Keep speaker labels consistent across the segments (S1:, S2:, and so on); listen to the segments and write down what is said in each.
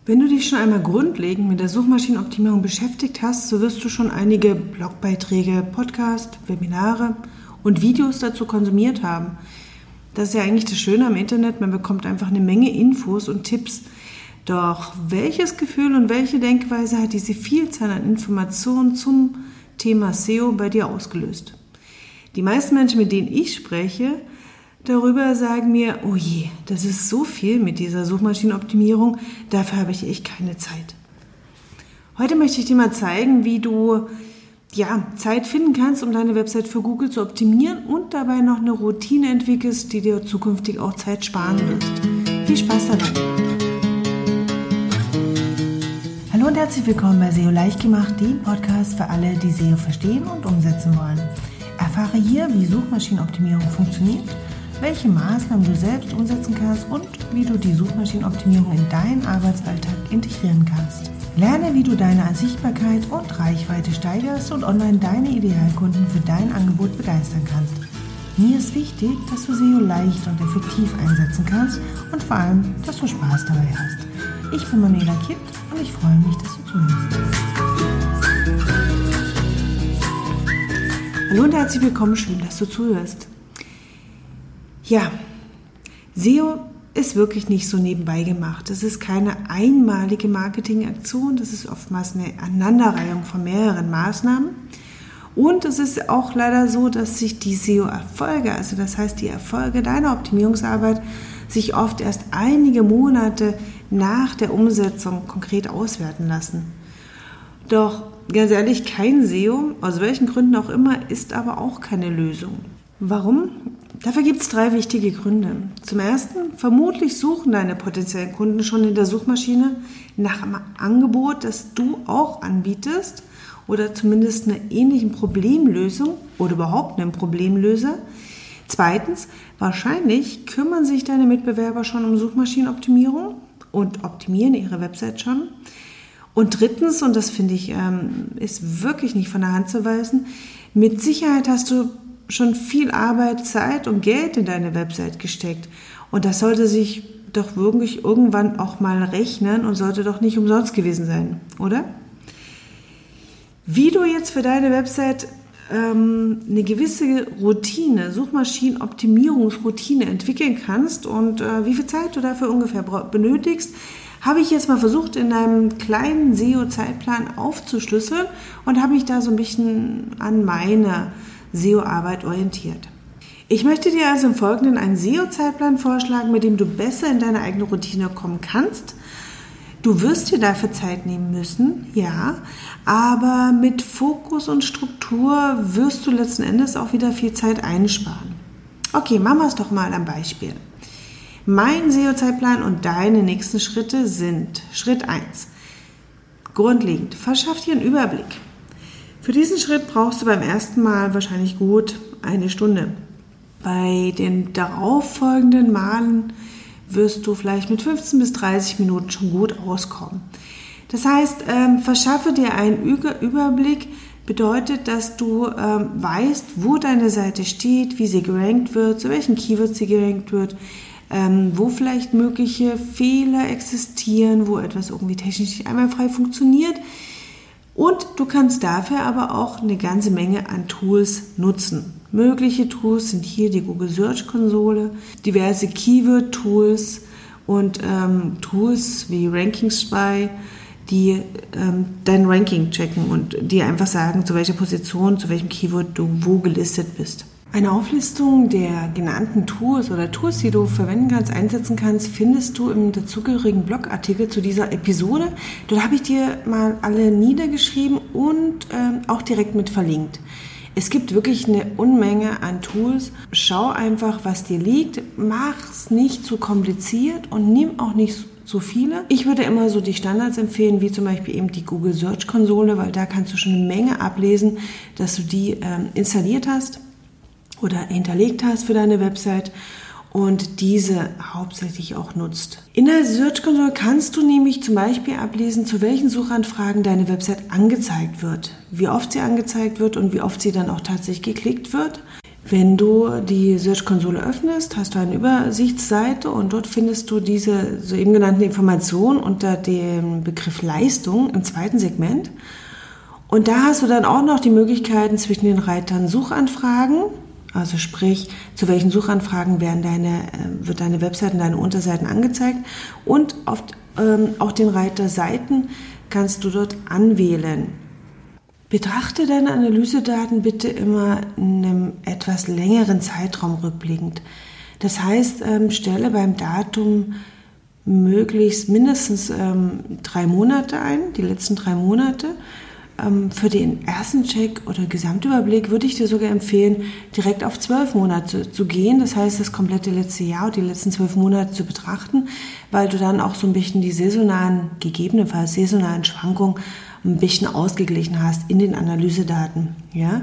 S1: Wenn du dich schon einmal grundlegend mit der Suchmaschinenoptimierung beschäftigt hast, so wirst du schon einige Blogbeiträge, Podcasts, Webinare und Videos dazu konsumiert haben. Das ist ja eigentlich das Schöne am Internet, man bekommt einfach eine Menge Infos und Tipps. Doch welches Gefühl und welche Denkweise hat diese Vielzahl an Informationen zum Thema SEO bei dir ausgelöst? Die meisten Menschen, mit denen ich spreche, darüber sagen mir, oh je, das ist so viel mit dieser Suchmaschinenoptimierung, dafür habe ich echt keine Zeit. Heute möchte ich dir mal zeigen, wie du Zeit finden kannst, um deine Website für Google zu optimieren und dabei noch eine Routine entwickelst, die dir zukünftig auch Zeit sparen wird. Viel Spaß dabei! Hallo und herzlich willkommen bei SEO leicht gemacht, dem Podcast für alle, die SEO verstehen und umsetzen wollen. Erfahre hier, wie Suchmaschinenoptimierung funktioniert, welche Maßnahmen du selbst umsetzen kannst und wie du die Suchmaschinenoptimierung in deinen Arbeitsalltag integrieren kannst. Lerne, wie du deine Sichtbarkeit und Reichweite steigerst und online deine Idealkunden für dein Angebot begeistern kannst. Mir ist wichtig, dass du SEO leicht und effektiv einsetzen kannst und vor allem, dass du Spaß dabei hast. Ich bin Manuela Kipp und ich freue mich, dass du zuhörst. Hallo und herzlich willkommen, schön, dass du zuhörst. Ja, SEO ist wirklich nicht so nebenbei gemacht. Das ist keine einmalige Marketingaktion, das ist oftmals eine Aneinanderreihung von mehreren Maßnahmen. Und es ist auch leider so, dass sich die SEO-Erfolge, also das heißt die Erfolge deiner Optimierungsarbeit, sich oft erst einige Monate nach der Umsetzung konkret auswerten lassen. Doch ganz ehrlich, kein SEO, aus welchen Gründen auch immer, ist aber auch keine Lösung. Warum? Dafür gibt es 3 wichtige Gründe. Zum ersten, vermutlich suchen deine potenziellen Kunden schon in der Suchmaschine nach einem Angebot, das du auch anbietest oder zumindest einer ähnlichen Problemlösung oder überhaupt einen Problemlöser. Zweitens, wahrscheinlich kümmern sich deine Mitbewerber schon um Suchmaschinenoptimierung und optimieren ihre Website schon. Und drittens, und das finde ich ist wirklich nicht von der Hand zu weisen, mit Sicherheit hast du schon viel Arbeit, Zeit und Geld in deine Website gesteckt. Und das sollte sich doch wirklich irgendwann auch mal rechnen und sollte doch nicht umsonst gewesen sein, oder? Wie du jetzt für deine Website eine gewisse Routine, Suchmaschinenoptimierungsroutine entwickeln kannst und wie viel Zeit du dafür ungefähr benötigst, habe ich jetzt mal versucht, in einem kleinen SEO-Zeitplan aufzuschlüsseln und habe mich da so ein bisschen an meine SEO-Arbeit orientiert. Ich möchte dir also im Folgenden einen SEO-Zeitplan vorschlagen, mit dem du besser in deine eigene Routine kommen kannst. Du wirst dir dafür Zeit nehmen müssen, ja, aber mit Fokus und Struktur wirst du letzten Endes auch wieder viel Zeit einsparen. Okay, machen wir es doch mal am Beispiel. Mein SEO-Zeitplan und deine nächsten Schritte sind: Schritt 1. Grundlegend, verschaff dir einen Überblick. Für diesen Schritt brauchst du beim ersten Mal wahrscheinlich gut 1 Stunde. Bei den darauffolgenden Malen wirst du vielleicht mit 15 bis 30 Minuten schon gut auskommen. Das heißt, verschaffe dir einen Überblick, bedeutet, dass du weißt, wo deine Seite steht, wie sie gerankt wird, zu welchen Keywords sie gerankt wird, wo vielleicht mögliche Fehler existieren, wo etwas irgendwie technisch nicht einwandfrei funktioniert. Und du kannst dafür aber auch eine ganze Menge an Tools nutzen. Mögliche Tools sind hier die Google Search Konsole, diverse Keyword-Tools und Tools wie Ranking Spy, die dein Ranking checken und dir einfach sagen, zu welcher Position, zu welchem Keyword du wo gelistet bist. Eine Auflistung der genannten Tools oder Tools, die du verwenden kannst, einsetzen kannst, findest du im dazugehörigen Blogartikel zu dieser Episode. Dort habe ich dir mal alle niedergeschrieben und auch direkt mit verlinkt. Es gibt wirklich eine Unmenge an Tools. Schau einfach, was dir liegt. Mach es nicht zu kompliziert und nimm auch nicht zu viele. Ich würde immer so die Standards empfehlen, wie zum Beispiel eben die Google Search Konsole, weil da kannst du schon eine Menge ablesen, dass du die installiert hast oder hinterlegt hast für deine Website und diese hauptsächlich auch nutzt. In der Search Console kannst du nämlich zum Beispiel ablesen, zu welchen Suchanfragen deine Website angezeigt wird, wie oft sie angezeigt wird und wie oft sie dann auch tatsächlich geklickt wird, Wenn du die Search-Konsole öffnest, hast du eine Übersichtsseite und dort findest du diese soeben genannten Informationen unter dem Begriff Leistung im zweiten Segment. Und da hast du dann auch noch die Möglichkeiten zwischen den Reitern Suchanfragen, also sprich, zu welchen Suchanfragen wird deine Webseite, deine Unterseiten angezeigt, und auch den Reiter Seiten kannst du dort anwählen. Betrachte deine Analysedaten bitte immer in einem etwas längeren Zeitraum rückblickend. Das heißt, stelle beim Datum möglichst mindestens 3 Monate ein, die letzten 3 Monate. Für den ersten Check oder Gesamtüberblick würde ich dir sogar empfehlen, direkt auf 12 Monate zu gehen. Das heißt, das komplette letzte Jahr und die letzten 12 Monate zu betrachten, weil du dann auch so ein bisschen die gegebenenfalls saisonalen Schwankungen ein bisschen ausgeglichen hast in den Analysedaten. Ja?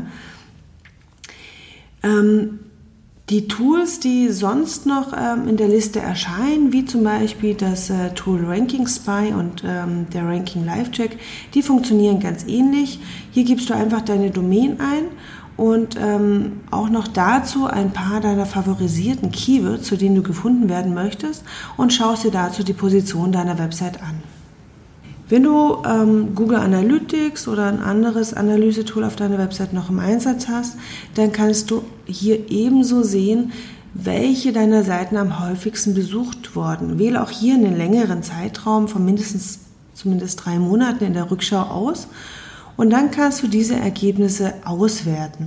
S1: Die Tools, die sonst noch in der Liste erscheinen, wie zum Beispiel das Tool Ranking Spy und der Ranking Live Check, die funktionieren ganz ähnlich. Hier gibst du einfach deine Domain ein und auch noch dazu ein paar deiner favorisierten Keywords, zu denen du gefunden werden möchtest, und schaust dir dazu die Position deiner Website an. Wenn du Google Analytics oder ein anderes Analysetool auf deiner Website noch im Einsatz hast, dann kannst du hier ebenso sehen, welche deiner Seiten am häufigsten besucht wurden. Wähle auch hier einen längeren Zeitraum von zumindest 3 Monaten in der Rückschau aus und dann kannst du diese Ergebnisse auswerten.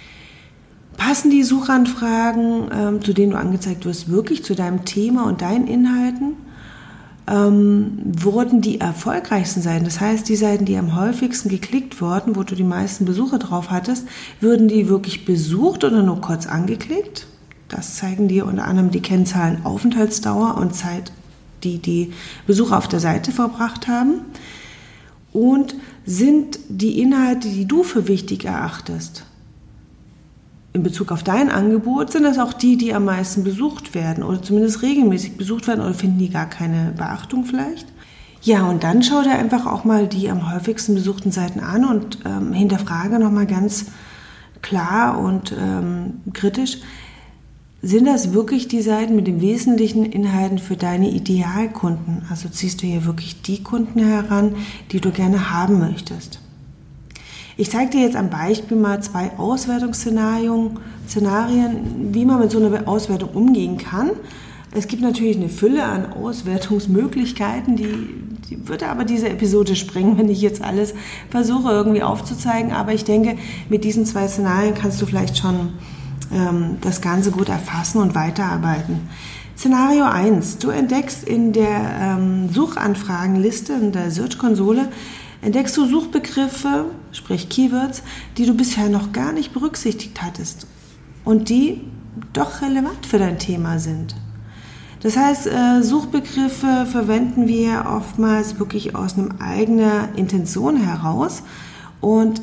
S1: Passen die Suchanfragen, zu denen du angezeigt wirst, wirklich zu deinem Thema und deinen Inhalten? Wurden die erfolgreichsten Seiten, das heißt die Seiten, die am häufigsten geklickt wurden, wo du die meisten Besucher drauf hattest, würden die wirklich besucht oder nur kurz angeklickt? Das zeigen dir unter anderem die Kennzahlen Aufenthaltsdauer und Zeit, die die Besucher auf der Seite verbracht haben. Und sind die Inhalte, die du für wichtig erachtest, in Bezug auf dein Angebot, sind das auch die am meisten besucht werden oder zumindest regelmäßig besucht werden, oder finden die gar keine Beachtung vielleicht? Ja, und dann schau dir einfach auch mal die am häufigsten besuchten Seiten an und hinterfrage nochmal ganz klar und kritisch, sind das wirklich die Seiten mit den wesentlichen Inhalten für deine Idealkunden? Also ziehst du hier wirklich die Kunden heran, die du gerne haben möchtest? Ich zeige dir jetzt am Beispiel mal 2 Auswertungsszenarien, wie man mit so einer Auswertung umgehen kann. Es gibt natürlich eine Fülle an Auswertungsmöglichkeiten, die würde aber diese Episode sprengen, wenn ich jetzt alles versuche irgendwie aufzuzeigen. Aber ich denke, mit diesen 2 Szenarien kannst du vielleicht schon das Ganze gut erfassen und weiterarbeiten. Szenario 1. Du entdeckst in der Suchanfragenliste, in der Search-Konsole, entdeckst du Suchbegriffe, sprich Keywords, die du bisher noch gar nicht berücksichtigt hattest und die doch relevant für dein Thema sind. Das heißt, Suchbegriffe verwenden wir oftmals wirklich aus einer eigenen Intention heraus, und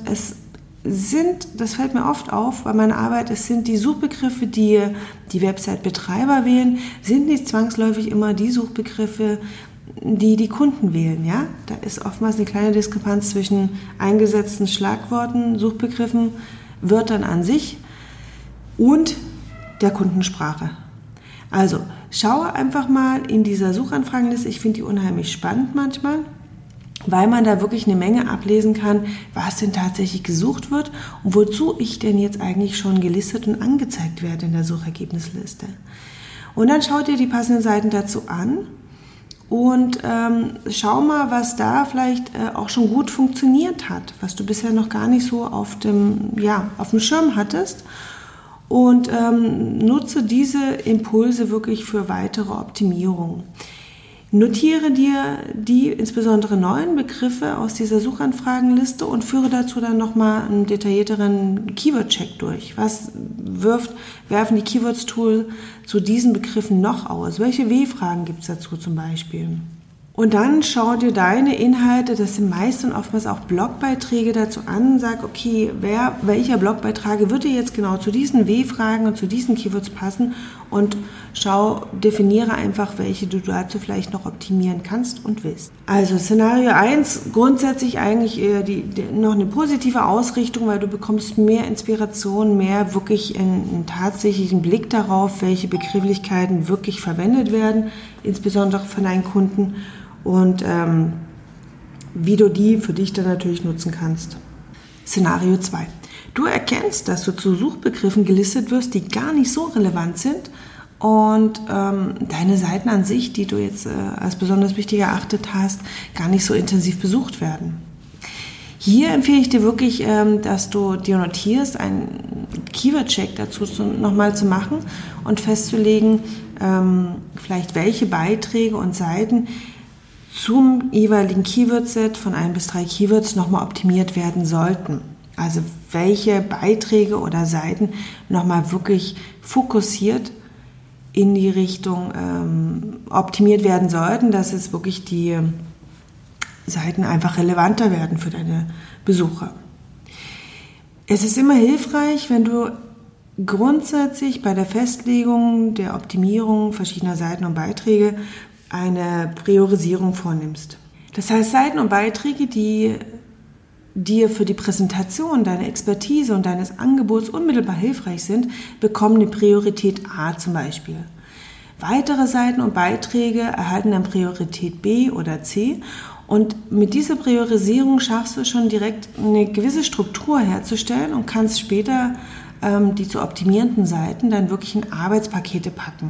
S1: das fällt mir oft auf bei meiner Arbeit, es sind die Suchbegriffe, die die Website-Betreiber wählen, sind nicht zwangsläufig immer die Suchbegriffe, die Kunden wählen. Ja? Da ist oftmals eine kleine Diskrepanz zwischen eingesetzten Schlagworten, Suchbegriffen, Wörtern an sich und der Kundensprache. Also schaue einfach mal in dieser Suchanfragenliste, ich finde die unheimlich spannend manchmal, weil man da wirklich eine Menge ablesen kann, was denn tatsächlich gesucht wird und wozu ich denn jetzt eigentlich schon gelistet und angezeigt werde in der Suchergebnisliste. Und dann schau dir die passenden Seiten dazu an und schau mal, was da vielleicht auch schon gut funktioniert hat, was du bisher noch gar nicht so auf dem Schirm hattest, und nutze diese Impulse wirklich für weitere Optimierung. Notiere dir die insbesondere neuen Begriffe aus dieser Suchanfragenliste und führe dazu dann nochmal einen detaillierteren Keyword-Check durch. Was werfen die Keywords-Tool zu diesen Begriffen noch aus? Welche W-Fragen gibt es dazu zum Beispiel? Und dann schau dir deine Inhalte, das sind meist und oftmals auch Blogbeiträge, dazu an, sag, okay, welcher Blogbeitrag würde jetzt genau zu diesen W-Fragen und zu diesen Keywords passen, und definiere einfach, welche du dazu vielleicht noch optimieren kannst und willst. Also Szenario 1, grundsätzlich eigentlich eher noch eine positive Ausrichtung, weil du bekommst mehr Inspiration, mehr wirklich einen tatsächlichen Blick darauf, welche Begrifflichkeiten wirklich verwendet werden, insbesondere von deinen Kunden und wie du die für dich dann natürlich nutzen kannst. Szenario 2. Du erkennst, dass du zu Suchbegriffen gelistet wirst, die gar nicht so relevant sind und deine Seiten an sich, die du jetzt als besonders wichtig erachtet hast, gar nicht so intensiv besucht werden. Hier empfehle ich dir wirklich, dass du dir notierst, einen Keyword-Check dazu nochmal zu machen und festzulegen, vielleicht welche Beiträge und Seiten zum jeweiligen Keyword-Set von 1 bis 3 Keywords nochmal optimiert werden sollten. Also welche Beiträge oder Seiten nochmal wirklich fokussiert in die Richtung optimiert werden sollten, dass jetzt wirklich die Seiten einfach relevanter werden für deine Besucher. Es ist immer hilfreich, wenn du grundsätzlich bei der Festlegung der Optimierung verschiedener Seiten und Beiträge eine Priorisierung vornimmst. Das heißt, Seiten und Beiträge, die dir für die Präsentation deiner Expertise und deines Angebots unmittelbar hilfreich sind, bekommen eine Priorität A zum Beispiel. Weitere Seiten und Beiträge erhalten dann Priorität B oder C und mit dieser Priorisierung schaffst du schon direkt eine gewisse Struktur herzustellen und kannst später die zu optimierenden Seiten dann wirklich in Arbeitspakete packen,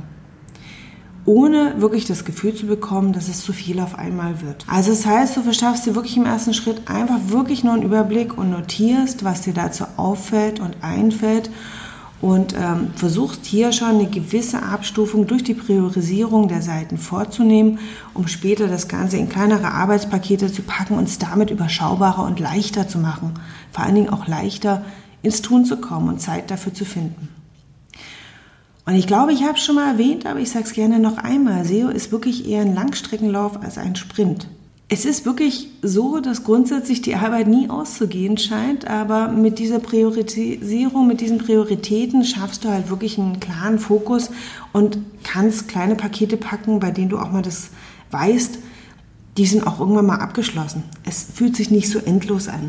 S1: ohne wirklich das Gefühl zu bekommen, dass es zu viel auf einmal wird. Also das heißt, du verschaffst dir wirklich im ersten Schritt einfach wirklich nur einen Überblick und notierst, was dir dazu auffällt und einfällt und versuchst hier schon eine gewisse Abstufung durch die Priorisierung der Seiten vorzunehmen, um später das Ganze in kleinere Arbeitspakete zu packen und es damit überschaubarer und leichter zu machen. Vor allen Dingen auch leichter ins Tun zu kommen und Zeit dafür zu finden. Und ich glaube, ich habe es schon mal erwähnt, aber ich sage es gerne noch einmal. SEO ist wirklich eher ein Langstreckenlauf als ein Sprint. Es ist wirklich so, dass grundsätzlich die Arbeit nie auszugehen scheint, aber mit dieser Priorisierung, mit diesen Prioritäten schaffst du halt wirklich einen klaren Fokus und kannst kleine Pakete packen, bei denen du auch mal das weißt, die sind auch irgendwann mal abgeschlossen. Es fühlt sich nicht so endlos an.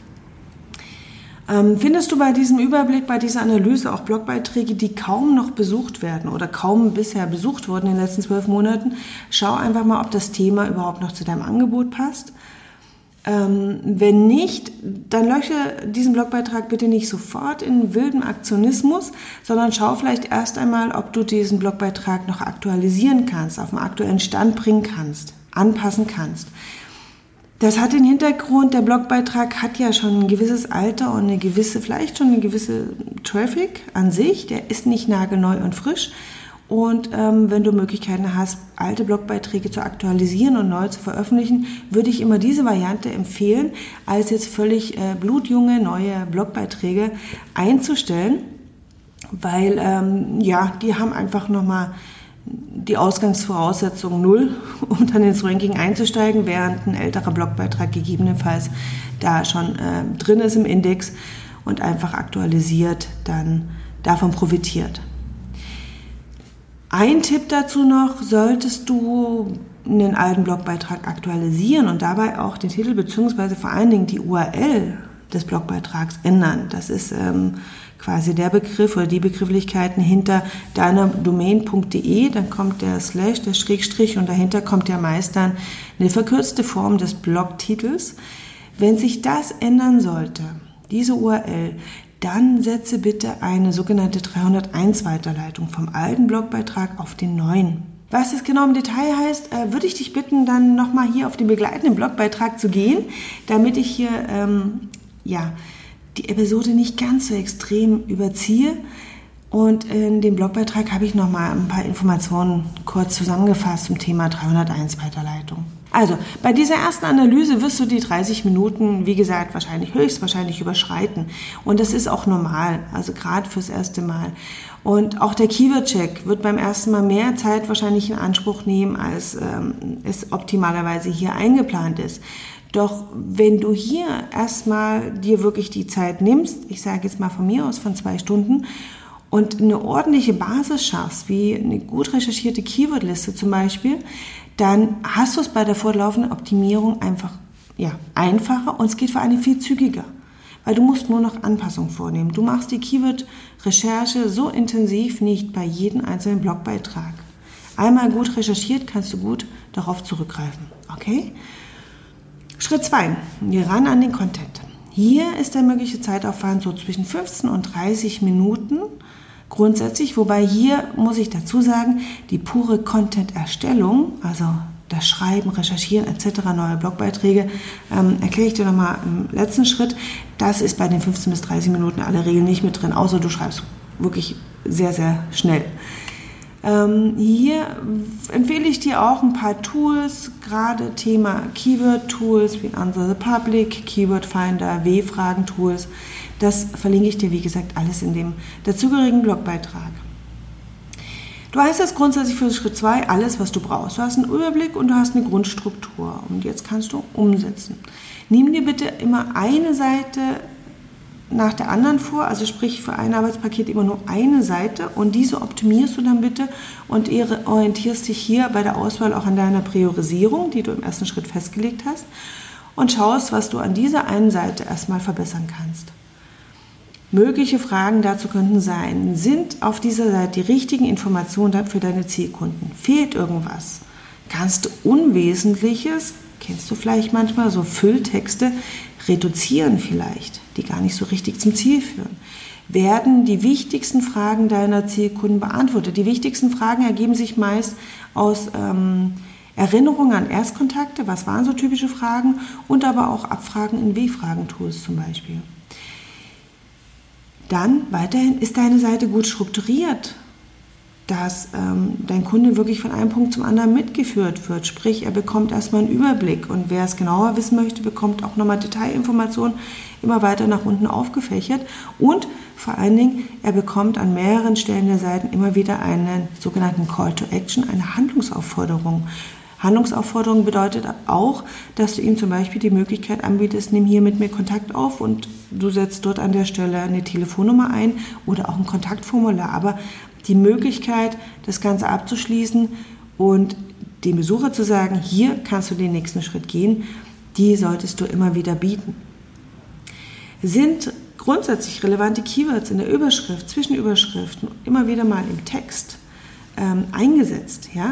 S1: Findest du bei diesem Überblick, bei dieser Analyse auch Blogbeiträge, die kaum noch besucht werden oder kaum bisher besucht wurden in den letzten 12 Monaten? Schau einfach mal, ob das Thema überhaupt noch zu deinem Angebot passt. Wenn nicht, dann lösche diesen Blogbeitrag bitte nicht sofort in wildem Aktionismus, sondern schau vielleicht erst einmal, ob du diesen Blogbeitrag noch aktualisieren kannst, auf den aktuellen Stand bringen kannst, anpassen kannst. Das hat den Hintergrund, der Blogbeitrag hat ja schon ein gewisses Alter und vielleicht schon eine gewisse Traffic an sich. Der ist nicht nagelneu und frisch. Und wenn du Möglichkeiten hast, alte Blogbeiträge zu aktualisieren und neu zu veröffentlichen, würde ich immer diese Variante empfehlen, als jetzt völlig blutjunge neue Blogbeiträge einzustellen, weil die haben einfach nochmal die Ausgangsvoraussetzung 0, um dann ins Ranking einzusteigen, während ein älterer Blogbeitrag gegebenenfalls da schon drin ist im Index und einfach aktualisiert dann davon profitiert. Ein Tipp dazu noch: Solltest du einen alten Blogbeitrag aktualisieren und dabei auch den Titel bzw. vor allen Dingen die URL des Blogbeitrags ändern. Das ist quasi der Begriff oder die Begrifflichkeiten hinter deiner Domain.de, dann kommt der Slash, der Schrägstrich und dahinter kommt ja meist dann eine verkürzte Form des Blogtitels. Wenn sich das ändern sollte, diese URL, dann setze bitte eine sogenannte 301 Weiterleitung vom alten Blogbeitrag auf den neuen. Was das genau im Detail heißt, würde ich dich bitten, dann nochmal hier auf den begleitenden Blogbeitrag zu gehen, damit ich hier die Episode nicht ganz so extrem überziehe. Und in dem Blogbeitrag habe ich nochmal ein paar Informationen kurz zusammengefasst zum Thema 301 Weiterleitung. Also, bei dieser ersten Analyse wirst du die 30 Minuten, wie gesagt, höchstwahrscheinlich überschreiten. Und das ist auch normal, also gerade fürs erste Mal. Und auch der Keyword-Check wird beim ersten Mal mehr Zeit wahrscheinlich in Anspruch nehmen, als es optimalerweise hier eingeplant ist. Doch wenn du hier erstmal dir wirklich die Zeit nimmst, ich sage jetzt mal von mir aus von 2 Stunden, und eine ordentliche Basis schaffst, wie eine gut recherchierte Keywordliste zum Beispiel, dann hast du es bei der fortlaufenden Optimierung einfach einfacher und es geht vor allem viel zügiger, weil du musst nur noch Anpassungen vornehmen. Du machst die Keyword-Recherche so intensiv nicht bei jedem einzelnen Blogbeitrag. Einmal gut recherchiert, kannst du gut darauf zurückgreifen. Okay? Schritt 2. Geh ran an den Content. Hier ist der mögliche Zeitaufwand so zwischen 15 und 30 Minuten grundsätzlich, wobei hier muss ich dazu sagen, die pure Content-Erstellung, also das Schreiben, Recherchieren etc., neue Blogbeiträge, erkläre ich dir nochmal im letzten Schritt. Das ist bei den 15 bis 30 Minuten in aller Regel nicht mit drin, außer du schreibst wirklich sehr, sehr schnell. Hier empfehle ich dir auch ein paar Tools, gerade Thema Keyword-Tools wie Answer the Public, Keyword Finder, W-Fragen-Tools. Das verlinke ich dir, wie gesagt, alles in dem dazugehörigen Blogbeitrag. Du hast jetzt grundsätzlich für Schritt 2 alles, was du brauchst. Du hast einen Überblick und du hast eine Grundstruktur und jetzt kannst du umsetzen. Nimm dir bitte immer eine Seite nach der anderen vor, also sprich für ein Arbeitspaket immer nur eine Seite und diese optimierst du dann bitte und orientierst dich hier bei der Auswahl auch an deiner Priorisierung, die du im ersten Schritt festgelegt hast und schaust, was du an dieser einen Seite erstmal verbessern kannst. Mögliche Fragen dazu könnten sein, sind auf dieser Seite die richtigen Informationen für deine Zielkunden? Fehlt irgendwas? Kannst du Unwesentliches, kennst du vielleicht manchmal, so Fülltexte, reduzieren vielleicht, die gar nicht so richtig zum Ziel führen? Werden die wichtigsten Fragen deiner Zielkunden beantwortet? Die wichtigsten Fragen ergeben sich meist aus Erinnerungen an Erstkontakte, was waren so typische Fragen, und aber auch Abfragen in W-Fragen-Tools zum Beispiel. Dann weiterhin ist deine Seite gut strukturiert, dass dein Kunde wirklich von einem Punkt zum anderen mitgeführt wird. Sprich, er bekommt erstmal einen Überblick und wer es genauer wissen möchte, bekommt auch nochmal Detailinformationen immer weiter nach unten aufgefächert und vor allen Dingen, er bekommt an mehreren Stellen der Seiten immer wieder einen sogenannten Call to Action, eine Handlungsaufforderung. Handlungsaufforderung bedeutet auch, dass du ihm zum Beispiel die Möglichkeit anbietest, nimm hier mit mir Kontakt auf und du setzt dort an der Stelle eine Telefonnummer ein oder auch ein Kontaktformular. Aber die Möglichkeit, das Ganze abzuschließen und dem Besucher zu sagen, hier kannst du den nächsten Schritt gehen, die solltest du immer wieder bieten. Sind grundsätzlich relevante Keywords in der Überschrift, Zwischenüberschriften immer wieder mal im Text eingesetzt, ja?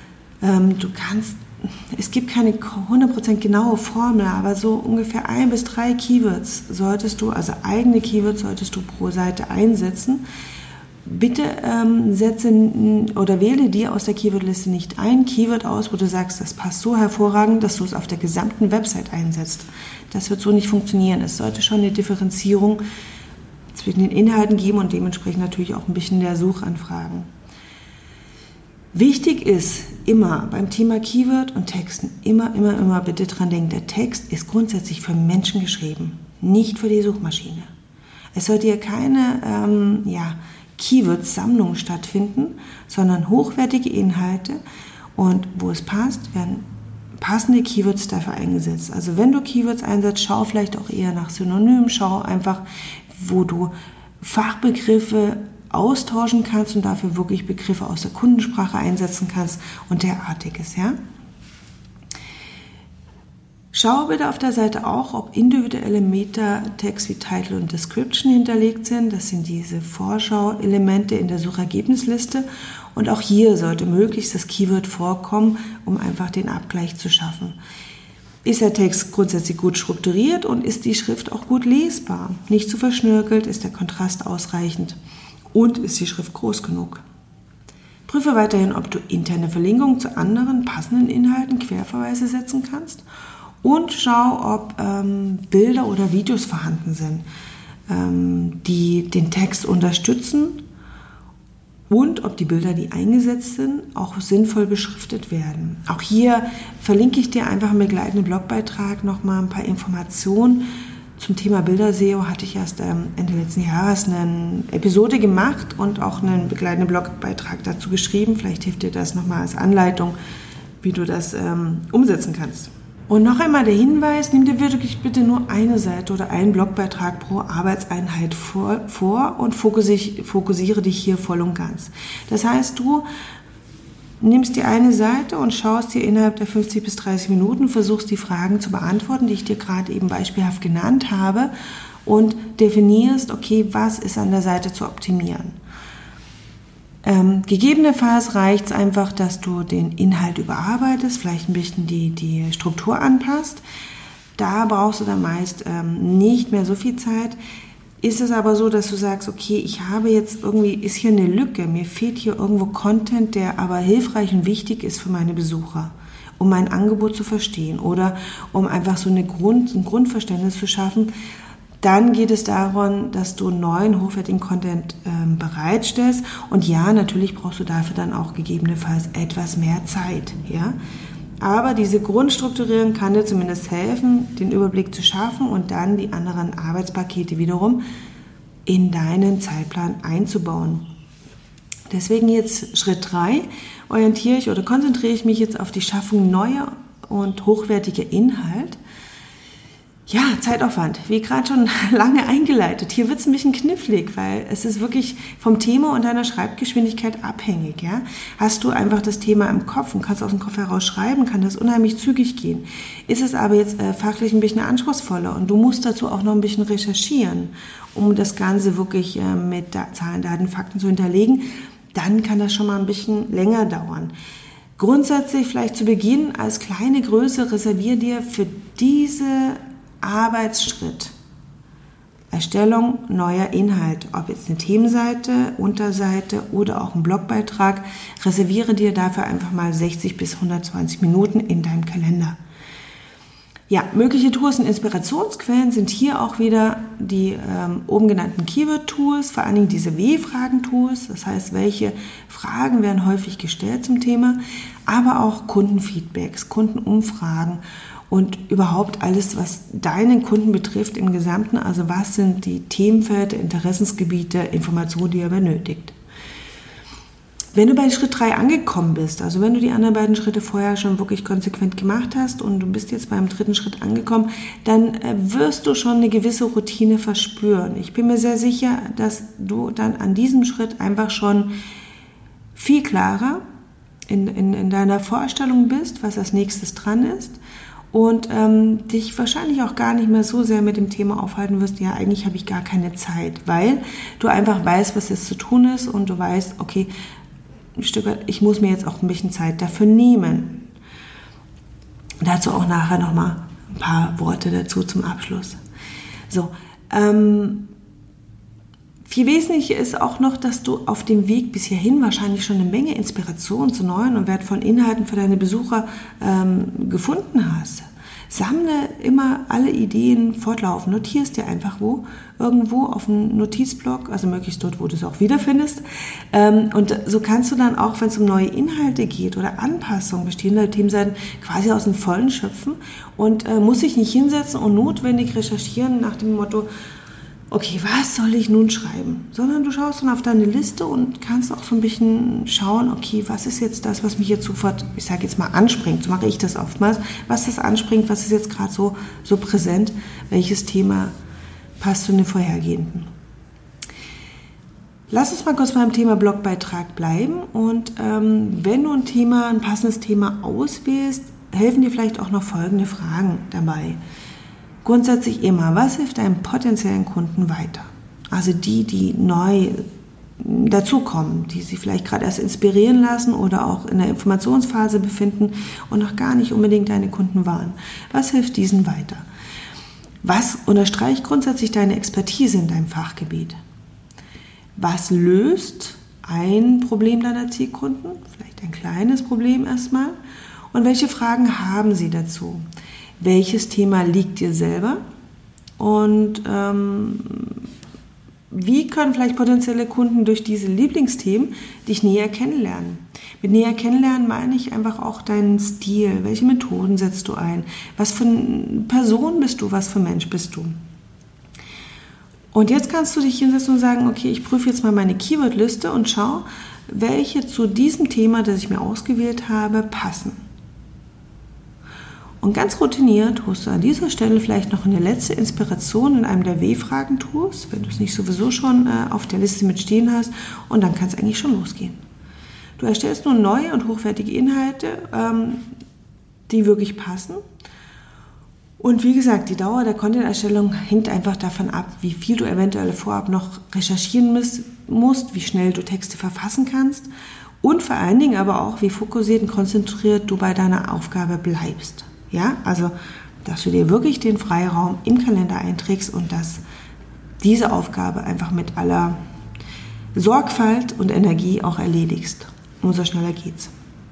S1: Es gibt keine 100% genaue Formel, aber so ungefähr 1 bis 3 Keywords also eigene Keywords solltest du pro Seite einsetzen. Bitte setze oder wähle dir aus der Keywordliste nicht ein Keyword aus, wo du sagst, das passt so hervorragend, dass du es auf der gesamten Website einsetzt. Das wird so nicht funktionieren. Es sollte schon eine Differenzierung zwischen den Inhalten geben und dementsprechend natürlich auch ein bisschen der Suchanfragen. Wichtig ist immer beim Thema Keyword und Texten immer bitte dran denken, der Text ist grundsätzlich für Menschen geschrieben, nicht für die Suchmaschine. Es sollte hier keine Keyword-Sammlung stattfinden, sondern hochwertige Inhalte und wo es passt, werden passende Keywords dafür eingesetzt. Also wenn du Keywords einsetzt, schau vielleicht auch eher nach Synonymen, schau einfach, wo du Fachbegriffe austauschen kannst und dafür wirklich Begriffe aus der Kundensprache einsetzen kannst und derartiges, ja. Schau bitte auf der Seite auch, ob individuelle Meta-Tags wie Title und Description hinterlegt sind. Das sind diese Vorschau-Elemente in der Suchergebnisliste und auch hier sollte möglichst das Keyword vorkommen, um einfach den Abgleich zu schaffen. Ist der Text grundsätzlich gut strukturiert und ist die Schrift auch gut lesbar? Nicht zu verschnörkelt, ist der Kontrast ausreichend? Und ist die Schrift groß genug? Prüfe weiterhin, ob du interne Verlinkungen zu anderen passenden Inhalten, Querverweise setzen kannst. Und schau, ob Bilder oder Videos vorhanden sind, die den Text unterstützen und ob die Bilder, die eingesetzt sind, auch sinnvoll beschriftet werden. Auch hier verlinke ich dir einfach im begleitenden Blogbeitrag nochmal ein paar Informationen. Zum Thema Bilder-SEO hatte ich erst Ende letzten Jahres eine Episode gemacht und auch einen begleitenden Blogbeitrag dazu geschrieben. Vielleicht hilft dir das nochmal als Anleitung, wie du das umsetzen kannst. Und noch einmal der Hinweis, nimm dir wirklich bitte nur eine Seite oder einen Blogbeitrag pro Arbeitseinheit vor und fokussiere dich hier voll und ganz. Das heißt, du nimmst dir eine Seite und schaust dir innerhalb der 50 bis 30 Minuten, versuchst die Fragen zu beantworten, die ich dir gerade eben beispielhaft genannt habe und definierst, okay, was ist an der Seite zu optimieren. Gegebenenfalls reicht es einfach, dass du den Inhalt überarbeitest, vielleicht ein bisschen die Struktur anpasst. Da brauchst du dann meist nicht mehr so viel Zeit. Ist es aber so, dass du sagst, okay, ich habe jetzt irgendwie, ist hier eine Lücke, mir fehlt hier irgendwo Content, der aber hilfreich und wichtig ist für meine Besucher, um mein Angebot zu verstehen oder um einfach so ein Grundverständnis zu schaffen, dann geht es darum, dass du neuen, hochwertigen Content bereitstellst. Und ja, natürlich brauchst du dafür dann auch gegebenenfalls etwas mehr Zeit. Ja? Aber diese Grundstrukturierung kann dir zumindest helfen, den Überblick zu schaffen und dann die anderen Arbeitspakete wiederum in deinen Zeitplan einzubauen. Deswegen jetzt Schritt 3, konzentriere ich mich jetzt auf die Schaffung neuer und hochwertiger Inhalt. Ja, Zeitaufwand, wie gerade schon lange eingeleitet. Hier wird es ein bisschen knifflig, weil es ist wirklich vom Thema und deiner Schreibgeschwindigkeit abhängig. Ja? Hast du einfach das Thema im Kopf und kannst aus dem Kopf heraus schreiben, kann das unheimlich zügig gehen. Ist es aber jetzt fachlich ein bisschen anspruchsvoller und du musst dazu auch noch ein bisschen recherchieren, um das Ganze wirklich mit Zahlen, Daten, Fakten zu hinterlegen, dann kann das schon mal ein bisschen länger dauern. Grundsätzlich vielleicht zu Beginn als kleine Größe reservier dir für diese Arbeitsschritt, Erstellung neuer Inhalt, ob jetzt eine Themenseite, Unterseite oder auch ein Blogbeitrag, reserviere dir dafür einfach mal 60 bis 120 Minuten in deinem Kalender. Ja, mögliche Tools und Inspirationsquellen sind hier auch wieder die oben genannten Keyword-Tools, vor allen Dingen diese W-Fragen-Tools, das heißt, welche Fragen werden häufig gestellt zum Thema, aber auch Kundenfeedbacks, Kundenumfragen und überhaupt alles, was deinen Kunden betrifft im Gesamten, also was sind die Themenfelder, Interessensgebiete, Informationen, die er benötigt. Wenn du bei Schritt 3 angekommen bist, also wenn du die anderen beiden Schritte vorher schon wirklich konsequent gemacht hast und du bist jetzt beim dritten Schritt angekommen, dann wirst du schon eine gewisse Routine verspüren. Ich bin mir sehr sicher, dass du dann an diesem Schritt einfach schon viel klarer in deiner Vorstellung bist, was als nächstes dran ist. Und dich wahrscheinlich auch gar nicht mehr so sehr mit dem Thema aufhalten wirst, ja, eigentlich habe ich gar keine Zeit, weil du einfach weißt, was jetzt zu tun ist und du weißt, okay, ein Stück weit, ich muss mir jetzt auch ein bisschen Zeit dafür nehmen. Dazu auch nachher nochmal ein paar Worte dazu zum Abschluss. So, viel wesentlicher ist auch noch, dass du auf dem Weg bis hierhin wahrscheinlich schon eine Menge Inspiration zu neuen und wertvollen Inhalten für deine Besucher gefunden hast. Sammle immer alle Ideen fortlaufend, notierst dir einfach irgendwo auf einem Notizblock, also möglichst dort, wo du es auch wiederfindest. Und so kannst du dann auch, wenn es um neue Inhalte geht oder Anpassungen bestehender Themenseiten, quasi aus dem Vollen schöpfen und muss sich nicht hinsetzen und notwendig recherchieren nach dem Motto, okay, was soll ich nun schreiben? Sondern du schaust dann auf deine Liste und kannst auch so ein bisschen schauen, okay, was ist jetzt das, was mich jetzt sofort, ich sage jetzt mal, anspringt. So mache ich das oftmals. Was das anspringt, was ist jetzt gerade so präsent? Welches Thema passt zu den vorhergehenden? Lass uns mal kurz beim Thema Blogbeitrag bleiben. Und wenn du ein passendes Thema auswählst, helfen dir vielleicht auch noch folgende Fragen dabei. Grundsätzlich immer, was hilft deinem potenziellen Kunden weiter? Also die neu dazukommen, die sich vielleicht gerade erst inspirieren lassen oder auch in der Informationsphase befinden und noch gar nicht unbedingt deine Kunden waren. Was hilft diesen weiter? Was unterstreicht grundsätzlich deine Expertise in deinem Fachgebiet? Was löst ein Problem deiner Zielkunden? Vielleicht ein kleines Problem erstmal. Und welche Fragen haben sie dazu? Welches Thema liegt dir selber und wie können vielleicht potenzielle Kunden durch diese Lieblingsthemen dich näher kennenlernen? Mit näher kennenlernen meine ich einfach auch deinen Stil. Welche Methoden setzt du ein? Was für eine Person bist du? Was für ein Mensch bist du? Und jetzt kannst du dich hinsetzen und sagen, okay, ich prüfe jetzt mal meine Keywordliste und schau, welche zu diesem Thema, das ich mir ausgewählt habe, passen. Und ganz routiniert holst du an dieser Stelle vielleicht noch eine letzte Inspiration in einem der W-Fragen-Tools, wenn du es nicht sowieso schon auf der Liste mit stehen hast, und dann kann es eigentlich schon losgehen. Du erstellst nun neue und hochwertige Inhalte, die wirklich passen. Und wie gesagt, die Dauer der Content-Erstellung hängt einfach davon ab, wie viel du eventuell vorab noch recherchieren musst, wie schnell du Texte verfassen kannst und vor allen Dingen aber auch, wie fokussiert und konzentriert du bei deiner Aufgabe bleibst. Ja, also, dass du dir wirklich den Freiraum im Kalender einträgst und dass diese Aufgabe einfach mit aller Sorgfalt und Energie auch erledigst. Umso schneller geht's.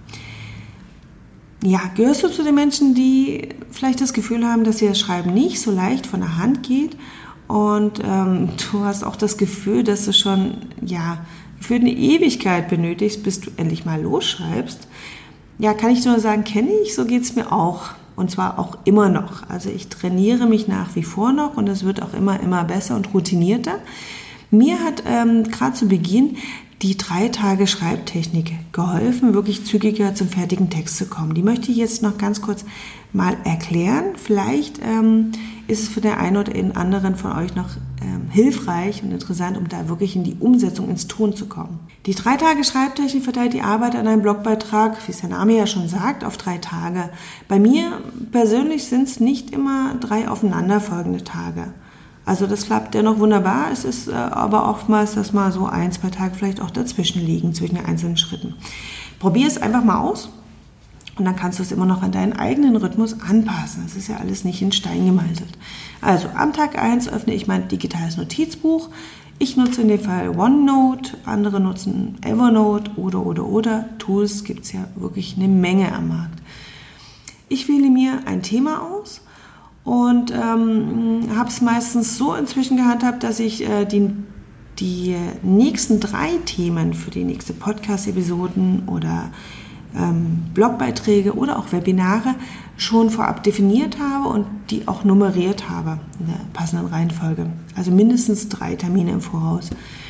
S1: Ja, gehörst du zu den Menschen, die vielleicht das Gefühl haben, dass dir das Schreiben nicht so leicht von der Hand geht und du hast auch das Gefühl, dass du schon für eine Ewigkeit benötigst, bis du endlich mal losschreibst? Ja, kann ich nur sagen, kenne ich, so geht's mir auch. Und zwar auch immer noch. Also ich trainiere mich nach wie vor noch und es wird auch immer besser und routinierter. Mir hat gerade zu Beginn die 3 Tage Schreibtechnik geholfen, wirklich zügiger zum fertigen Text zu kommen. Die möchte ich jetzt noch ganz kurz mal erklären. Vielleicht ist es für den einen oder den anderen von euch noch hilfreich und interessant, um da wirklich in die Umsetzung, ins Tun zu kommen. Die 3 Tage Schreibtechnik verteilt die Arbeit an einem Blogbeitrag, wie es der Name ja schon sagt, auf 3 Tage. Bei mir persönlich sind es nicht immer 3 aufeinanderfolgende Tage. Also das klappt dennoch wunderbar. Es ist aber oftmals, dass mal so 1-2 Tage vielleicht auch dazwischen liegen, zwischen den einzelnen Schritten. Probier es einfach mal aus und dann kannst du es immer noch an deinen eigenen Rhythmus anpassen. Das ist ja alles nicht in Stein gemeißelt. Also am Tag 1 öffne ich mein digitales Notizbuch. Ich nutze in dem Fall OneNote, andere nutzen Evernote oder. Tools gibt es ja wirklich eine Menge am Markt. Ich wähle mir ein Thema aus und habe es meistens so inzwischen gehandhabt, dass ich die nächsten 3 Themen für die nächste Podcast-Episoden oder Blogbeiträge oder auch Webinare schon vorab definiert habe und die auch nummeriert habe in der passenden Reihenfolge. Also mindestens 3 Termine im Voraus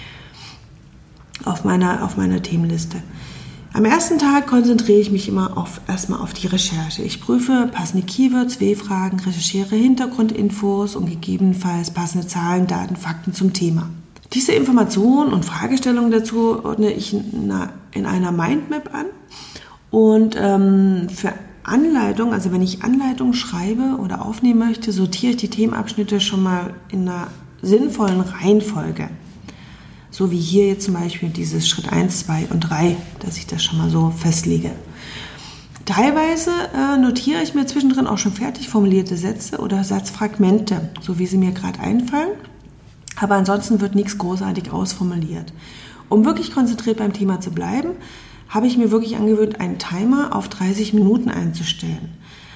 S1: auf meiner Themenliste. Am ersten Tag konzentriere ich mich immer erstmal auf die Recherche. Ich prüfe passende Keywords, W-Fragen, recherchiere Hintergrundinfos und gegebenenfalls passende Zahlen, Daten, Fakten zum Thema. Diese Informationen und Fragestellungen dazu ordne ich in einer Mindmap an. Und für Anleitung, also wenn ich Anleitung schreibe oder aufnehmen möchte, sortiere ich die Themenabschnitte schon mal in einer sinnvollen Reihenfolge. So wie hier jetzt zum Beispiel dieses Schritt 1, 2 und 3, dass ich das schon mal so festlege. Teilweise notiere ich mir zwischendrin auch schon fertig formulierte Sätze oder Satzfragmente, so wie sie mir gerade einfallen. Aber ansonsten wird nichts großartig ausformuliert. Um wirklich konzentriert beim Thema zu bleiben, habe ich mir wirklich angewöhnt, einen Timer auf 30 Minuten einzustellen.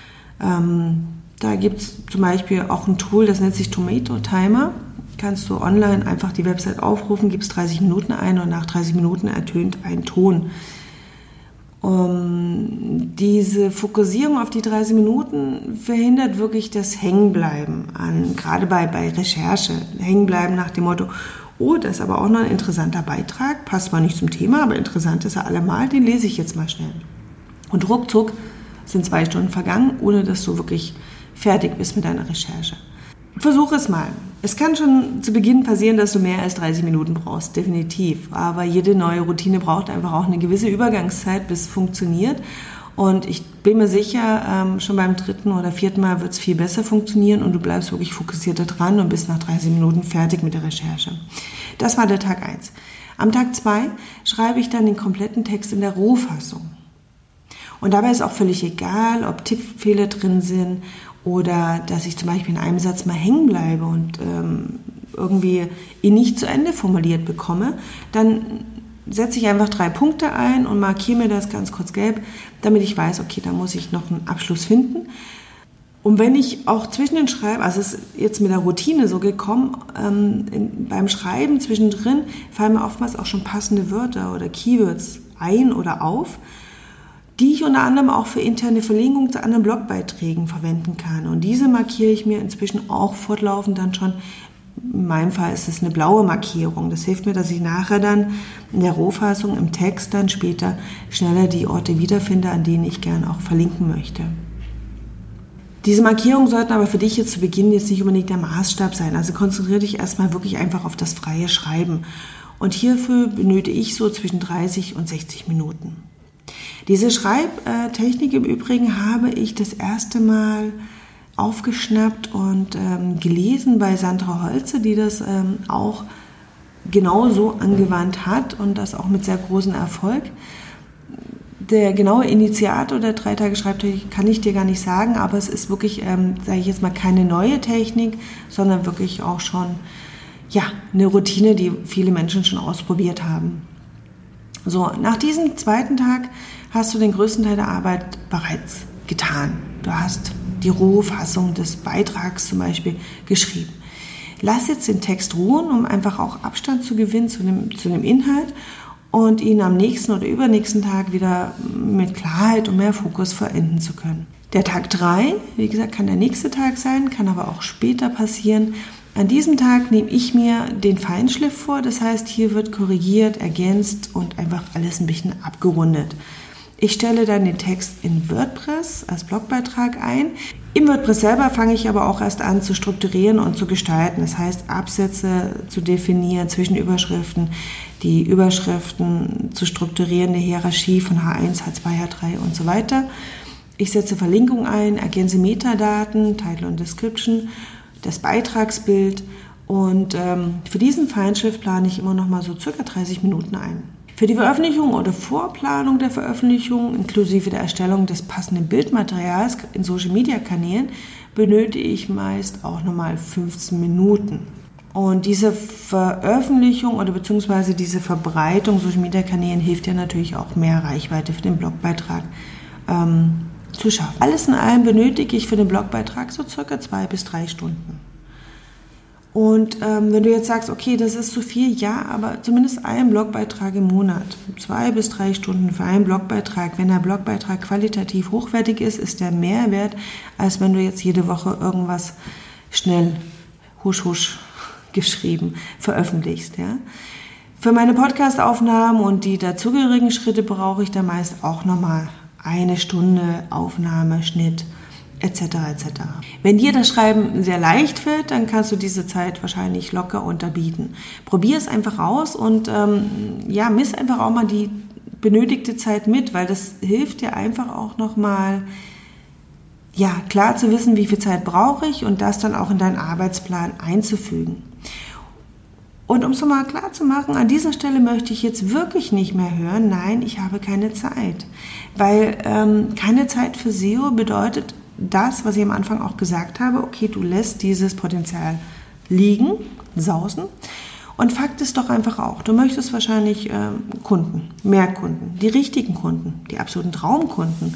S1: Da gibt es zum Beispiel auch ein Tool, das nennt sich Tomato Timer. Kannst du online einfach die Website aufrufen, gibst 30 Minuten ein und nach 30 Minuten ertönt ein Ton. Diese Fokussierung auf die 30 Minuten verhindert wirklich das Hängenbleiben gerade bei Recherche. Hängenbleiben nach dem Motto, oh, das ist aber auch noch ein interessanter Beitrag, passt zwar nicht zum Thema, aber interessant ist er allemal, den lese ich jetzt mal schnell. Und ruckzuck sind 2 Stunden vergangen, ohne dass du wirklich fertig bist mit deiner Recherche. Versuch es mal. Es kann schon zu Beginn passieren, dass du mehr als 30 Minuten brauchst, definitiv. Aber jede neue Routine braucht einfach auch eine gewisse Übergangszeit, bis es funktioniert. Und ich bin mir sicher, schon beim 3. oder 4. Mal wird es viel besser funktionieren und du bleibst wirklich fokussierter dran und bist nach 30 Minuten fertig mit der Recherche. Das war der Tag 1. Am Tag 2 schreibe ich dann den kompletten Text in der Rohfassung. Und dabei ist auch völlig egal, ob Tippfehler drin sind oder dass ich zum Beispiel in einem Satz mal hängen bleibe und irgendwie ihn nicht zu Ende formuliert bekomme. Dann setze ich einfach 3 Punkte ein und markiere mir das ganz kurz gelb, damit ich weiß, okay, da muss ich noch einen Abschluss finden. Und wenn ich auch zwischen den Schreiben, also es ist jetzt mit der Routine so gekommen, beim Schreiben zwischendrin fallen mir oftmals auch schon passende Wörter oder Keywords ein oder auf, die ich unter anderem auch für interne Verlinkungen zu anderen Blogbeiträgen verwenden kann. Und diese markiere ich mir inzwischen auch fortlaufend dann schon. In meinem Fall ist es eine blaue Markierung. Das hilft mir, dass ich nachher dann in der Rohfassung im Text dann später schneller die Orte wiederfinde, an denen ich gerne auch verlinken möchte. Diese Markierungen sollten aber für dich jetzt zu Beginn jetzt nicht unbedingt der Maßstab sein. Also konzentriere dich erstmal wirklich einfach auf das freie Schreiben. Und hierfür benötige ich so zwischen 30 und 60 Minuten. Diese Schreibtechnik im Übrigen habe ich das erste Mal aufgeschnappt und gelesen bei Sandra Holze, die das auch genauso angewandt hat und das auch mit sehr großem Erfolg. Der genaue Initiator der 3 Tage Schreibtechnik kann ich dir gar nicht sagen, aber es ist wirklich, sage ich jetzt mal, keine neue Technik, sondern wirklich auch schon eine Routine, die viele Menschen schon ausprobiert haben. So, nach diesem 2. Tag hast du den größten Teil der Arbeit bereits getan. Du hast die rohe Fassung des Beitrags zum Beispiel geschrieben. Lass jetzt den Text ruhen, um einfach auch Abstand zu gewinnen zu dem Inhalt und ihn am nächsten oder übernächsten Tag wieder mit Klarheit und mehr Fokus vollenden zu können. Der Tag 3, wie gesagt, kann der nächste Tag sein, kann aber auch später passieren. An diesem Tag nehme ich mir den Feinschliff vor, das heißt, hier wird korrigiert, ergänzt und einfach alles ein bisschen abgerundet. Ich stelle dann den Text in WordPress als Blogbeitrag ein. Im WordPress selber fange ich aber auch erst an zu strukturieren und zu gestalten. Das heißt, Absätze zu definieren, Zwischenüberschriften, die Überschriften zu strukturieren, die Hierarchie von H1, H2, H3 und so weiter. Ich setze Verlinkungen ein, ergänze Metadaten, Title und Description, das Beitragsbild und für diesen Feinschliff plane ich immer noch mal so circa 30 Minuten ein. Für die Veröffentlichung oder Vorplanung der Veröffentlichung inklusive der Erstellung des passenden Bildmaterials in Social-Media-Kanälen benötige ich meist auch nochmal 15 Minuten. Und diese Veröffentlichung oder beziehungsweise diese Verbreitung Social-Media-Kanälen hilft ja natürlich auch mehr Reichweite für den Blogbeitrag zu schaffen. Alles in allem benötige ich für den Blogbeitrag so circa 2 bis 3 Stunden. Und wenn du jetzt sagst, okay, das ist zu viel, ja, aber zumindest ein Blogbeitrag im Monat, 2 bis 3 Stunden für einen Blogbeitrag. Wenn der Blogbeitrag qualitativ hochwertig ist der mehr wert, als wenn du jetzt jede Woche irgendwas schnell husch husch geschrieben veröffentlichst. Ja? Für meine Podcast-Aufnahmen und die dazugehörigen Schritte brauche ich dann meist auch nochmal 1 Stunde Aufnahme, Schnitt, etc. etc. Wenn dir das Schreiben sehr leicht fällt, dann kannst du diese Zeit wahrscheinlich locker unterbieten. Probier es einfach aus und miss einfach auch mal die benötigte Zeit mit, weil das hilft dir einfach auch nochmal klar zu wissen, wie viel Zeit brauche ich und das dann auch in deinen Arbeitsplan einzufügen. Und um es nochmal klar zu machen, an dieser Stelle möchte ich jetzt wirklich nicht mehr hören, nein, ich habe keine Zeit. Weil keine Zeit für SEO bedeutet das, was ich am Anfang auch gesagt habe, okay, du lässt dieses Potenzial liegen, sausen. Und Fakt ist doch einfach auch, du möchtest wahrscheinlich Kunden, mehr Kunden, die richtigen Kunden, die absoluten Traumkunden.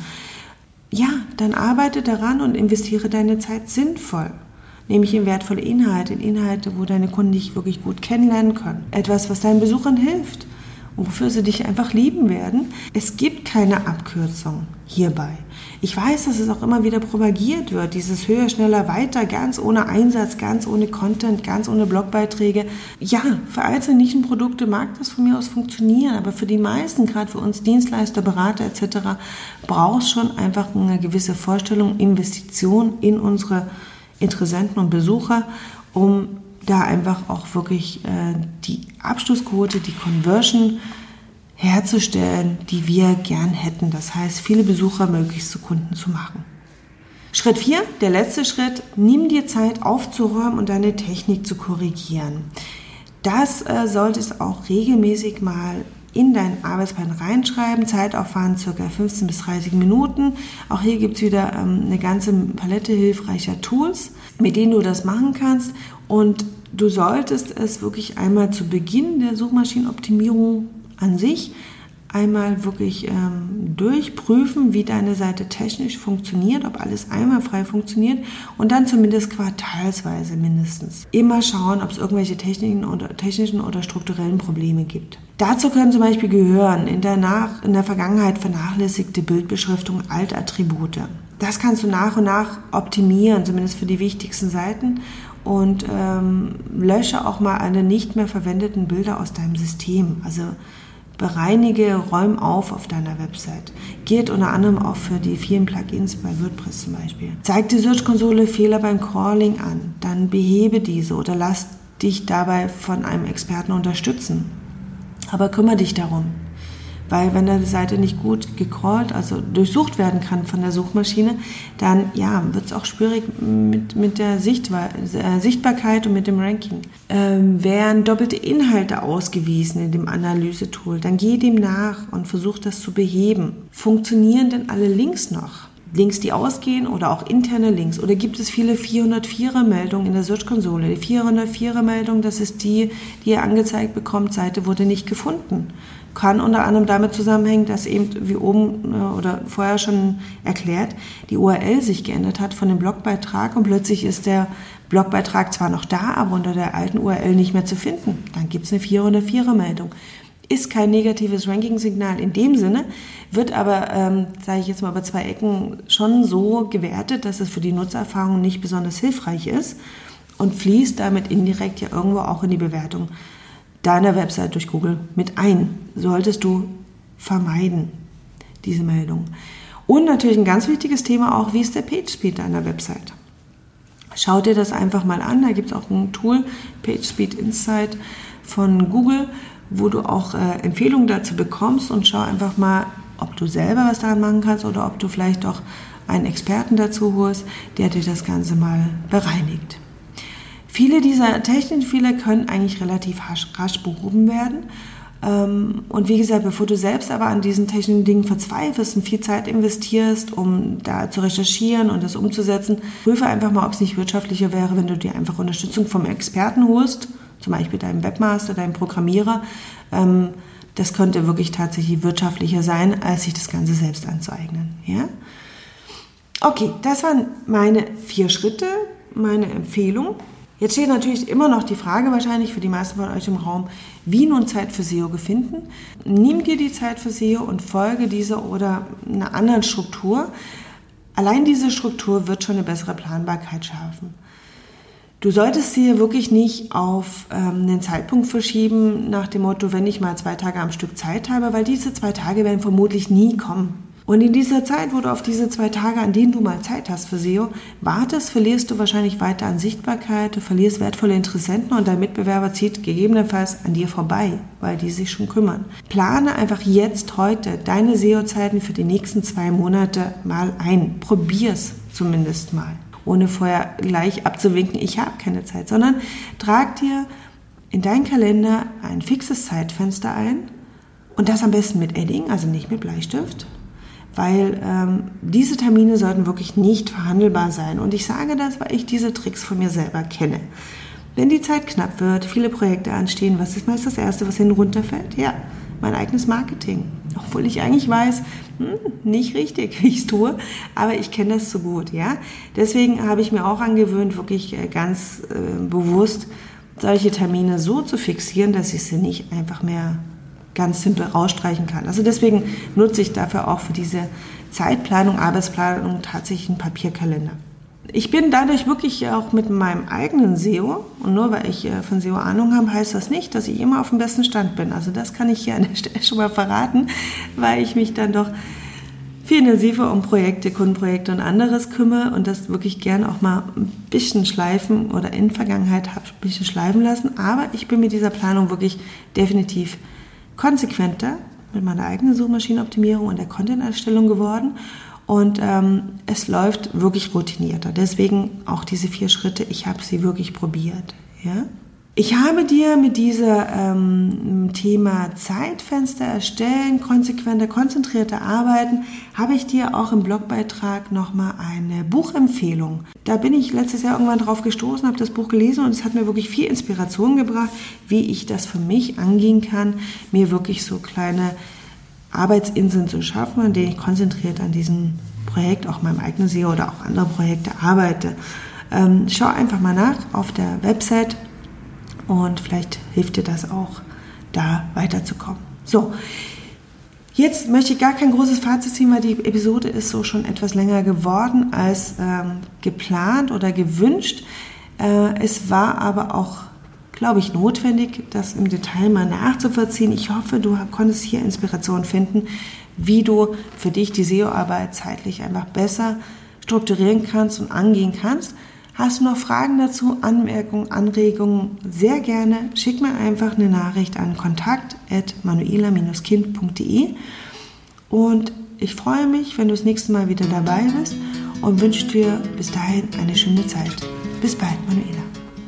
S1: Ja, dann arbeite daran und investiere deine Zeit sinnvoll. Nämlich in wertvolle Inhalte, in Inhalte, wo deine Kunden dich wirklich gut kennenlernen können. Etwas, was deinen Besuchern hilft und wofür sie dich einfach lieben werden. Es gibt keine Abkürzung hierbei. Ich weiß, dass es auch immer wieder propagiert wird, dieses höher, schneller, weiter, ganz ohne Einsatz, ganz ohne Content, ganz ohne Blogbeiträge. Ja, für einzelne Nischenprodukte mag das von mir aus funktionieren, aber für die meisten, gerade für uns Dienstleister, Berater etc., braucht es schon einfach eine gewisse Vorstellung, Investition in unsere Interessenten und Besucher, um da einfach auch wirklich die Abschlussquote, die Conversion herzustellen, die wir gern hätten. Das heißt, viele Besucher möglichst zu Kunden zu machen. Schritt 4, der letzte Schritt, nimm dir Zeit aufzuräumen und deine Technik zu korrigieren. Das solltest auch regelmäßig mal in deinen Arbeitsplan reinschreiben. Zeitaufwand ca. 15 bis 30 Minuten. Auch hier gibt es wieder eine ganze Palette hilfreicher Tools, mit denen du das machen kannst. Und du solltest es wirklich einmal zu Beginn der Suchmaschinenoptimierung an sich einmal wirklich durchprüfen, wie deine Seite technisch funktioniert, ob alles einwandfrei funktioniert und dann zumindest quartalsweise mindestens. Immer schauen, ob es irgendwelche technischen oder strukturellen Probleme gibt. Dazu können zum Beispiel gehören in der Vergangenheit vernachlässigte Bildbeschriftung, Altattribute. Das kannst du nach und nach optimieren, zumindest für die wichtigsten Seiten und lösche auch mal alle nicht mehr verwendeten Bilder aus deinem System. Also Bereinige, räum auf deiner Website. Gilt unter anderem auch für die vielen Plugins bei WordPress zum Beispiel. Zeigt die Search-Konsole Fehler beim Crawling an, dann behebe diese oder lass dich dabei von einem Experten unterstützen. Aber kümmere dich darum. Weil wenn deine Seite nicht gut gecrawlt, also durchsucht werden kann von der Suchmaschine, dann wird es auch schwierig mit der Sichtbarkeit und mit dem Ranking. Werden doppelte Inhalte ausgewiesen in dem Analysetool, dann geh dem nach und versuch das zu beheben. Funktionieren denn alle Links noch? Links, die ausgehen oder auch interne Links? Oder gibt es viele 404er-Meldungen in der Search-Konsole? Die 404er-Meldung, das ist die ihr angezeigt bekommt, Seite wurde nicht gefunden. Kann unter anderem damit zusammenhängen, dass eben, wie oben oder vorher schon erklärt, die URL sich geändert hat von dem Blogbeitrag und plötzlich ist der Blogbeitrag zwar noch da, aber unter der alten URL nicht mehr zu finden. Dann gibt es eine 404er-Meldung. Ist kein negatives Ranking-Signal in dem Sinne, wird aber, sage ich jetzt mal, über 2 Ecken schon so gewertet, dass es für die Nutzererfahrung nicht besonders hilfreich ist und fließt damit indirekt ja irgendwo auch in die Bewertung deiner Website durch Google mit ein. Solltest du vermeiden, diese Meldung. Und natürlich ein ganz wichtiges Thema auch, wie ist der PageSpeed deiner Website? Schau dir das einfach mal an, da gibt es auch ein Tool, PageSpeed Insight von Google, wo du auch Empfehlungen dazu bekommst und schau einfach mal, ob du selber was daran machen kannst oder ob du vielleicht auch einen Experten dazu holst, der dir das Ganze mal bereinigt. Viele dieser technischen Fehler können eigentlich relativ rasch behoben werden. Und wie gesagt, bevor du selbst aber an diesen technischen Dingen verzweifelst und viel Zeit investierst, um da zu recherchieren und das umzusetzen, prüfe einfach mal, ob es nicht wirtschaftlicher wäre, wenn du dir einfach Unterstützung vom Experten holst, zum Beispiel deinem Webmaster, deinem Programmierer. Das könnte wirklich tatsächlich wirtschaftlicher sein, als sich das Ganze selbst anzueignen. Ja? Okay, das waren meine 4 Schritte, meine Empfehlung. Jetzt steht natürlich immer noch die Frage wahrscheinlich für die meisten von euch im Raum, wie nun Zeit für SEO finden. Nimm dir die Zeit für SEO und folge dieser oder einer anderen Struktur. Allein diese Struktur wird schon eine bessere Planbarkeit schaffen. Du solltest sie wirklich nicht auf einen Zeitpunkt verschieben nach dem Motto, wenn ich mal 2 Tage am Stück Zeit habe, weil diese 2 Tage werden vermutlich nie kommen. Und in dieser Zeit, wo du auf diese 2 Tage, an denen du mal Zeit hast für SEO, wartest, verlierst du wahrscheinlich weiter an Sichtbarkeit, du verlierst wertvolle Interessenten und dein Mitbewerber zieht gegebenenfalls an dir vorbei, weil die sich schon kümmern. Plane einfach jetzt, heute, deine SEO-Zeiten für die nächsten 2 Monate mal ein. Probier's zumindest mal, ohne vorher gleich abzuwinken, ich habe keine Zeit, sondern trag dir in deinen Kalender ein fixes Zeitfenster ein und das am besten mit Edding, also nicht mit Bleistift. Weil diese Termine sollten wirklich nicht verhandelbar sein. Und ich sage das, weil ich diese Tricks von mir selber kenne. Wenn die Zeit knapp wird, viele Projekte anstehen, was ist meist das Erste, was hinten runterfällt? Ja, mein eigenes Marketing. Obwohl ich eigentlich weiß, nicht richtig, wie ich es tue, aber ich kenne das so gut. Ja? Deswegen habe ich mir auch angewöhnt, wirklich ganz bewusst solche Termine so zu fixieren, dass ich sie nicht einfach mehr ganz simpel rausstreichen kann. Also deswegen nutze ich dafür auch für diese Zeitplanung, Arbeitsplanung tatsächlich einen Papierkalender. Ich bin dadurch wirklich auch mit meinem eigenen SEO, und nur weil ich von SEO Ahnung habe, heißt das nicht, dass ich immer auf dem besten Stand bin. Also das kann ich hier an der Stelle schon mal verraten, weil ich mich dann doch viel intensiver um Projekte, Kundenprojekte und anderes kümmere und das wirklich gern auch mal ein bisschen schleifen oder in Vergangenheit habe ein bisschen schleifen lassen. Aber ich bin mit dieser Planung wirklich definitiv konsequenter mit meiner eigenen Suchmaschinenoptimierung und der Content-Erstellung geworden und es läuft wirklich routinierter. Deswegen auch diese 4 Schritte, ich habe sie wirklich probiert. Ja? Ich habe dir mit diesem Thema Zeitfenster erstellen, konsequenter, konzentrierter Arbeiten, habe ich dir auch im Blogbeitrag nochmal eine Buchempfehlung. Da bin ich letztes Jahr irgendwann drauf gestoßen, habe das Buch gelesen und es hat mir wirklich viel Inspiration gebracht, wie ich das für mich angehen kann, mir wirklich so kleine Arbeitsinseln zu schaffen, an denen ich konzentriert an diesem Projekt, auch meinem eigenen SEO oder auch andere Projekte arbeite. Schau einfach mal nach auf der Website. Und vielleicht hilft dir das auch, da weiterzukommen. So, jetzt möchte ich gar kein großes Fazit ziehen, weil die Episode ist so schon etwas länger geworden als geplant oder gewünscht. Es war aber auch, glaube ich, notwendig, das im Detail mal nachzuvollziehen. Ich hoffe, du konntest hier Inspiration finden, wie du für dich die SEO-Arbeit zeitlich einfach besser strukturieren kannst und angehen kannst. Hast du noch Fragen dazu, Anmerkungen, Anregungen? Sehr gerne. Schick mir einfach eine Nachricht an kontakt@manuela-kind.de und ich freue mich, wenn du das nächste Mal wieder dabei bist und wünsche dir bis dahin eine schöne Zeit. Bis bald, Manuela.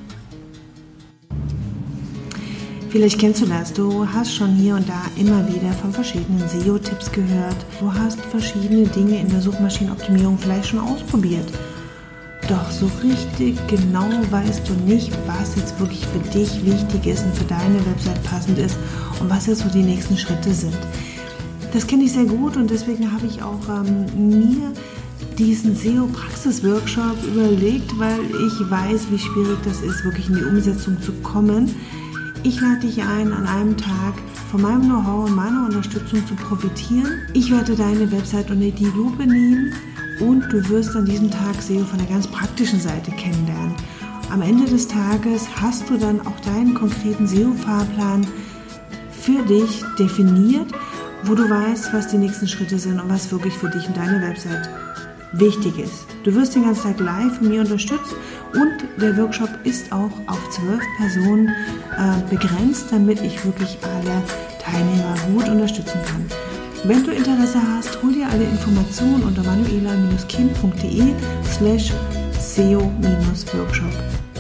S1: Vielleicht kennst du das, du hast schon hier und da immer wieder von verschiedenen SEO-Tipps gehört. Du hast verschiedene Dinge in der Suchmaschinenoptimierung vielleicht schon ausprobiert. Doch so richtig genau weißt du nicht, was jetzt wirklich für dich wichtig ist und für deine Website passend ist und was jetzt so die nächsten Schritte sind. Das kenne ich sehr gut und deswegen habe ich auch mir diesen SEO-Praxis-Workshop überlegt, weil ich weiß, wie schwierig das ist, wirklich in die Umsetzung zu kommen. Ich lade dich ein, an einem Tag von meinem Know-how und meiner Unterstützung zu profitieren. Ich werde deine Website unter die Lupe nehmen und du wirst an diesem Tag SEO von der ganz praktischen Seite kennenlernen. Am Ende des Tages hast du dann auch deinen konkreten SEO-Fahrplan für dich definiert, wo du weißt, was die nächsten Schritte sind und was wirklich für dich und deine Website wichtig ist. Du wirst den ganzen Tag live von mir unterstützt und der Workshop ist auch auf 12 Personen begrenzt, damit ich wirklich alle Teilnehmer gut unterstützen kann. Wenn du Interesse hast, hol dir alle Informationen unter manuela-kind.de/SEO-Workshop.